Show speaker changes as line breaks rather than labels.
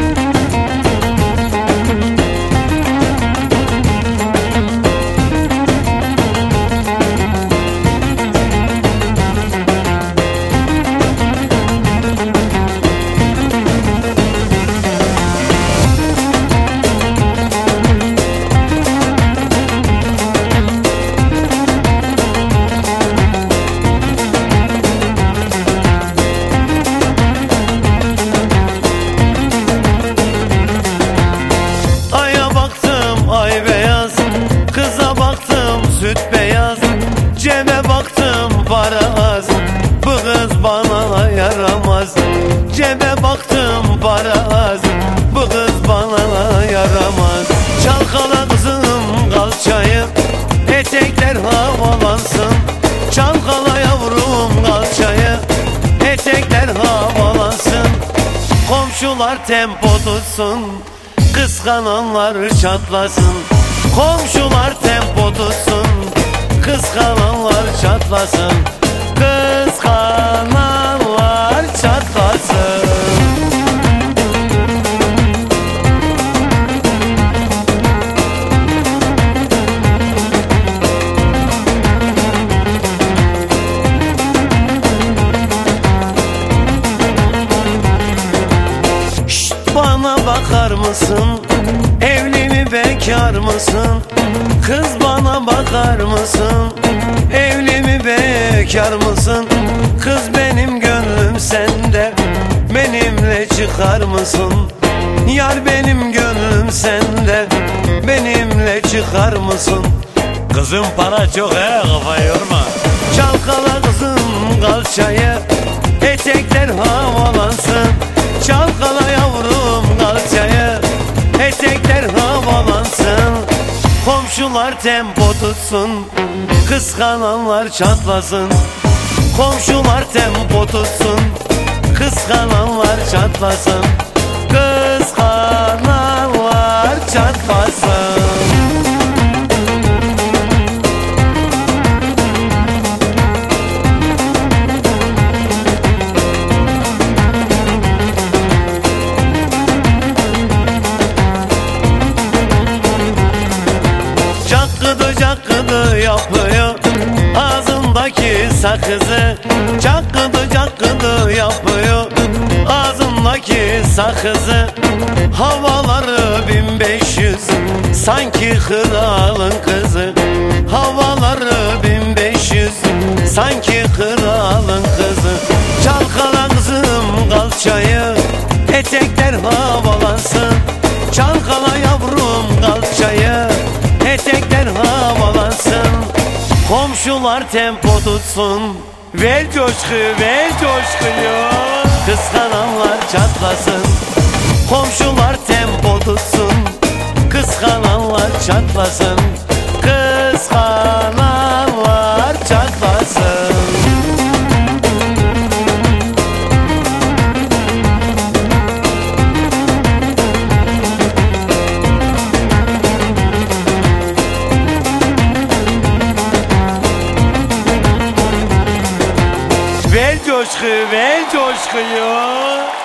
Süt beyaz, cebe baktım para az, bu kız bana yaramaz. Cebe baktım para az, bu kız bana yaramaz. Çalkala kızım kalçayı, etekler havalansın. Çalkala yavrum kalçayı, etekler havalansın. Komşular tempo tutsun, kıskananlar çatlasın. Komşular tempo tutsun, kıskananlar çatlasın. Kıskananlar çatlasın. Şşt, bana bakar mısın? Evli mi bekar mısın? Kız bana bakar mısın? Evli mi bekar mısın? Kız benim gönlüm sende, benimle çıkar mısın? Yar benim gönlüm sende, benimle çıkar mısın? Kızım para çok kafa yorma. Çalkala kızım kalçayı, etekler havalansın. Çalkala yavrum kalçayı, etekler havalansın. Komşular tempo tutsun, kıskananlar çatlasın. Komşular tempo tutsun, kıskananlar çatlasın. Kıskananlar çatlasın. Cakkıdı yapıyor ağzındaki sakızı. Cakkıdı yapıyor ağzındaki sakızı. Havaları 1500, sanki kralın kızı. Havaları 1500, sanki kralın kızı. Çalkala kızım kalçayı, etekler havalansın. Çalkala yavrum kalçayı, etekler havalansın. Komşular tempo tutsun, ver coşku ver coşkuyu. Kıskananlar çatlasın. Komşular tempo tutsun, kıskananlar çatlasın. Kıskananlar çatlasın. Ver coşku ver coşkuyu.